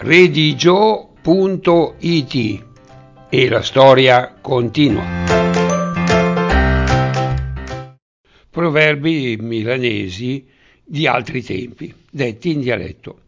redigio.it e la storia continua. Proverbi milanesi di altri tempi, detti in dialetto.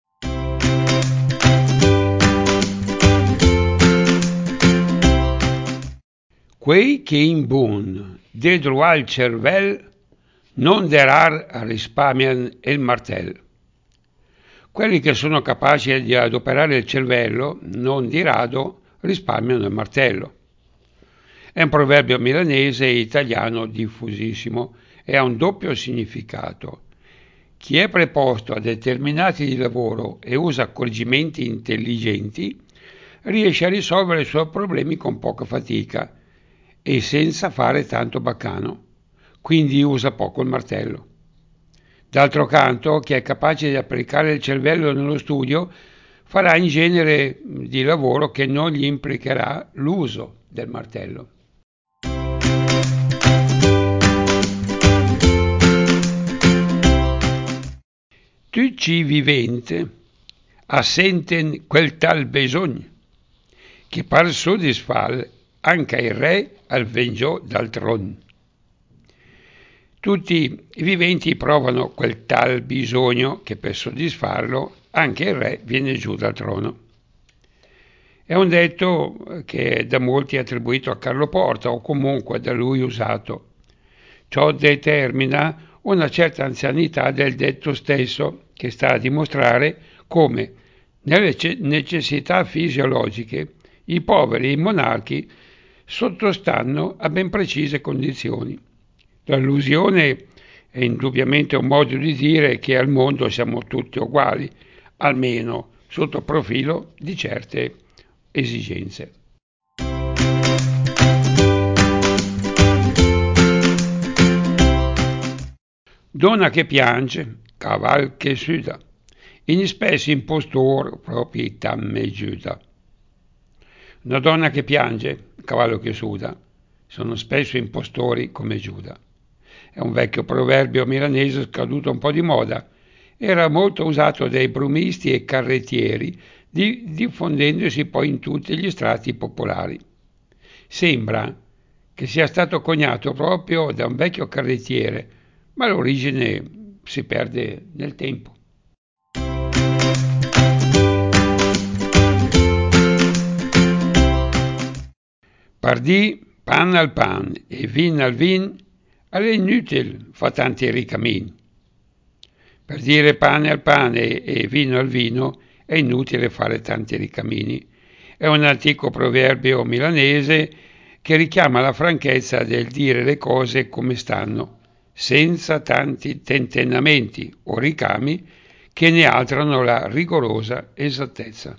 Quei che in buon dedro al cervel non derar risparmian il martel. Quelli che sono capaci di adoperare il cervello non di rado risparmiano il martello. È un proverbio milanese e italiano diffusissimo e ha un doppio significato. Chi è preposto a determinati di lavoro e usa accorgimenti intelligenti riesce a risolvere i suoi problemi con poca fatica e senza fare tanto baccano, quindi usa poco il martello. D'altro canto, chi è capace di applicare il cervello nello studio farà in genere di lavoro che non gli implicherà l'uso del martello. Tutti vivente assenten quel tal bisogno, che par soddisfar anche il re al vengio dal trono. Tutti i viventi provano quel tal bisogno che per soddisfarlo anche il re viene giù dal trono. È un detto che è da molti attribuito a Carlo Porta o comunque da lui usato. Ciò determina una certa anzianità del detto stesso, che sta a dimostrare come nelle necessità fisiologiche i poveri e i monarchi sottostanno a ben precise condizioni. L'allusione è indubbiamente un modo di dire che al mondo siamo tutti uguali, almeno sotto profilo di certe esigenze. Donna che piange, caval che suda, in specie impostor proprietà me giuda. Una donna che piange, cavallo che suda, sono spesso impostori come Giuda. È un vecchio proverbio milanese scaduto un po' di moda. Era molto usato dai brumisti e carrettieri, diffondendosi poi in tutti gli strati popolari. Sembra che sia stato coniato proprio da un vecchio carrettiere, ma l'origine si perde nel tempo. Pardì pan al pan e vin al vin, è inutile fa tanti ricamin. Per dire pane al pane e vino al vino è inutile fare tanti ricamini. È un antico proverbio milanese che richiama la franchezza del dire le cose come stanno, senza tanti tentennamenti o ricami che ne alterano la rigorosa esattezza.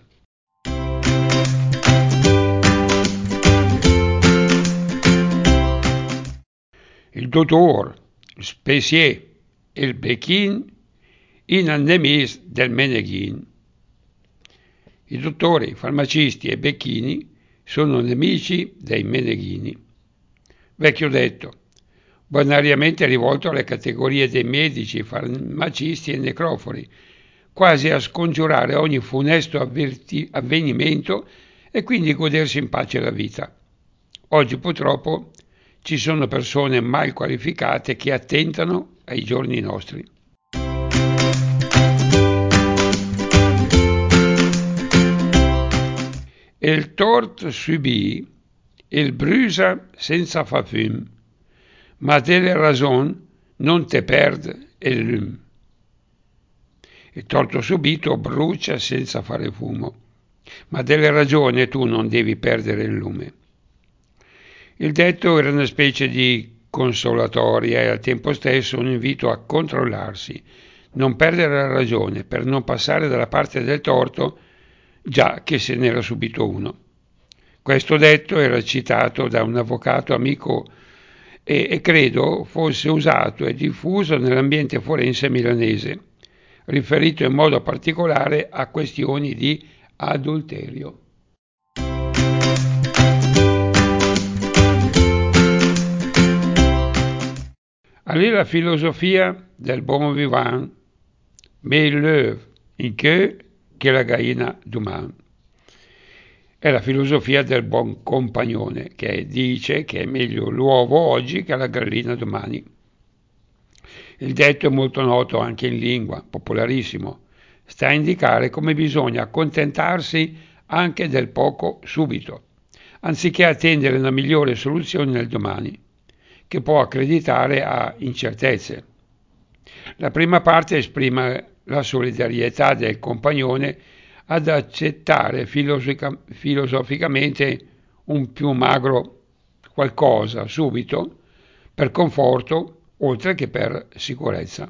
Il dottor, spécier il bechin in annemis del meneghin. I dottori, farmacisti e becchini sono nemici dei meneghini. Vecchio detto, bonariamente rivolto alle categorie dei medici, farmacisti e necrofori, quasi a scongiurare ogni funesto avvenimento e quindi godersi in pace la vita. Oggi purtroppo ci sono persone mal qualificate che attentano ai giorni nostri. Il tort subì, il brusa senza fa fum, ma delle ragion non te perde il lume. Il torto subito brucia senza fare fumo, ma delle ragioni tu non devi perdere il lume. Il detto era una specie di consolatoria e al tempo stesso un invito a controllarsi, non perdere la ragione per non passare dalla parte del torto, già che se n'era subito uno. Questo detto era citato da un avvocato amico e credo fosse usato e diffuso nell'ambiente forense milanese, riferito in modo particolare a questioni di adulterio. Allez la filosofia del bon vivant, mais l'œuvre in que che la gallina domani. È la filosofia del buon compagnone, che dice che è meglio l'uovo oggi che la gallina domani. Il detto è molto noto anche in lingua, popolarissimo. Sta a indicare come bisogna accontentarsi anche del poco subito, anziché attendere una migliore soluzione nel domani, che può accreditare a incertezze. La prima parte esprime la solidarietà del compagnone ad accettare filosoficamente un più magro qualcosa subito per conforto oltre che per sicurezza.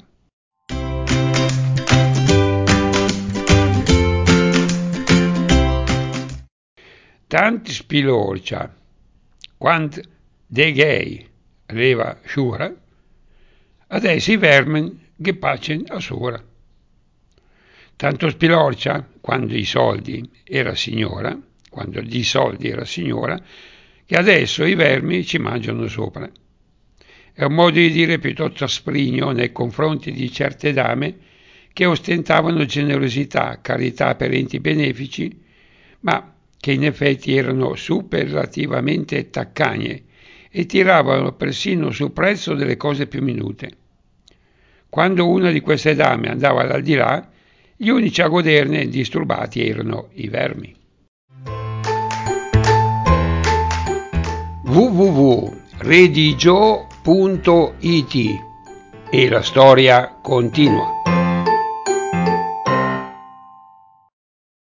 Tant spilorcia, quant de gay leva sciura, adesso i vermen che pacen a sura. Tanto spilorcia quando di soldi era signora, che adesso i vermi ci mangiano sopra. È un modo di dire piuttosto asprigno nei confronti di certe dame che ostentavano generosità, carità per enti benefici, ma che in effetti erano superlativamente taccaglie e tiravano persino sul prezzo delle cose più minute. Quando una di queste dame andava all'aldilà, gli unici a goderne indisturbati erano i vermi. www.redigio.it e la storia continua.